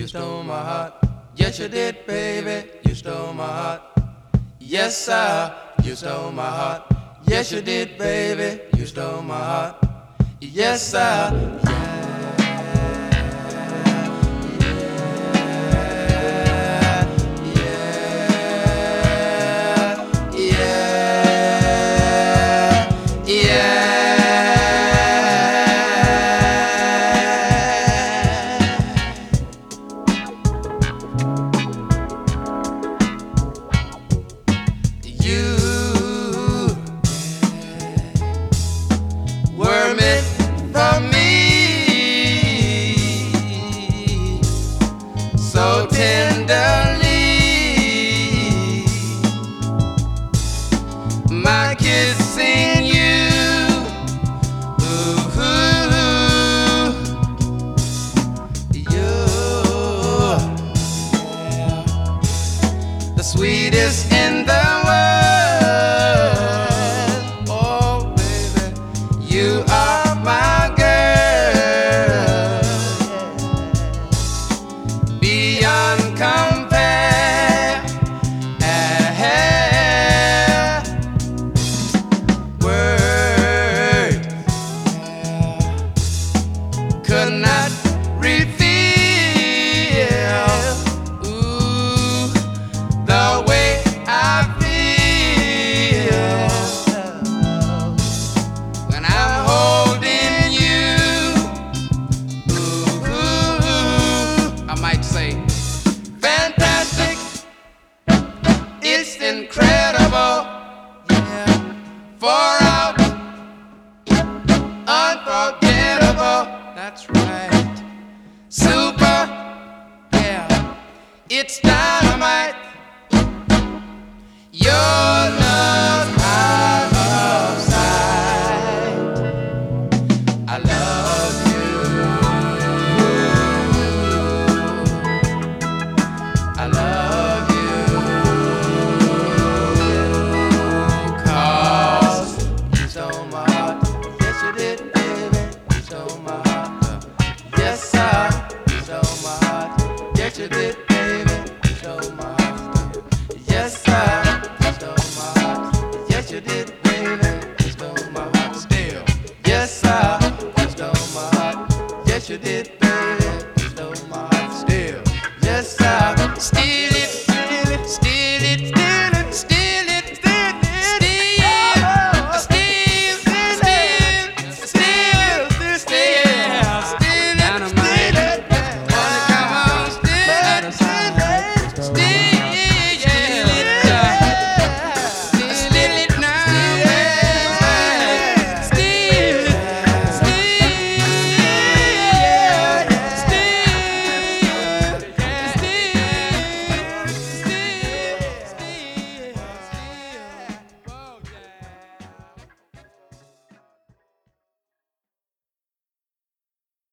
you stole my heart. Yes, you did, baby, you stole my heart. Yes, sir, you stole my heart. Yes, you did, baby, you stole my heart. Yes, sir. So tenderly, my kissing you, ooh, you're the sweetest in the world. Oh, baby, you are my girl. Beyond compare, words could not reveal, ooh, the way I feel when I'm holding you. Ooh, I might say fantastic, it's incredible, yeah, far out, unforgettable, that's right, super, yeah, it's time.